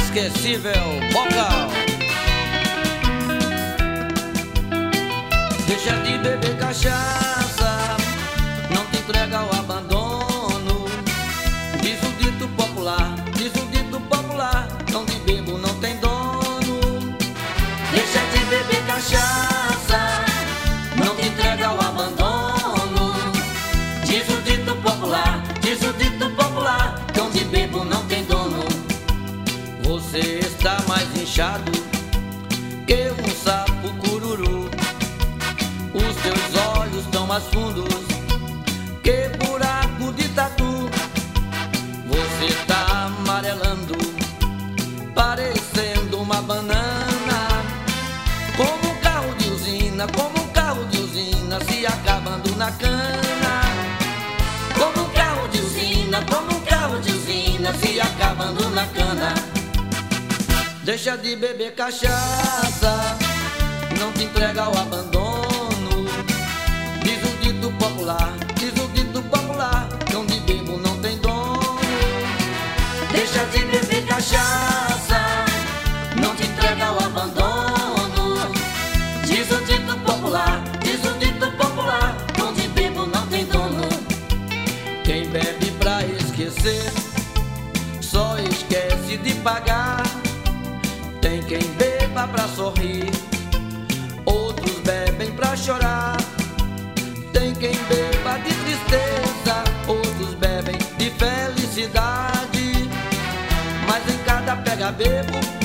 inesquecível vocal. Deixa de beber cachaça, não te entrega ao abandono. Diz o dito popular, não te bebo, não tem dono. Deixa de beber cachaça, não te entrega ao abandono. Diz o dito popular, não te bebo, não tem dono. Você está mais inchado que um sapo cururu. Os teus olhos estão mais fundos que buraco de tatu. Você está amarelando, parecendo uma banana. Como um carro de usina, se acabando na cana. Como um carro de usina, se acabando na cana. Deixa de beber cachaça, não te entrega ao abandono. Diz o dito popular, não te bebo, não tem dono. Deixa de beber cachaça, não te entrega ao abandono. Diz o dito popular, não te bebo, não tem dono. Quem bebe pra esquecer só esquece de pagar. Tem quem beba pra sorrir, outros bebem pra chorar. Tem quem beba de tristeza, outros bebem de felicidade. Mas em cada pega bebo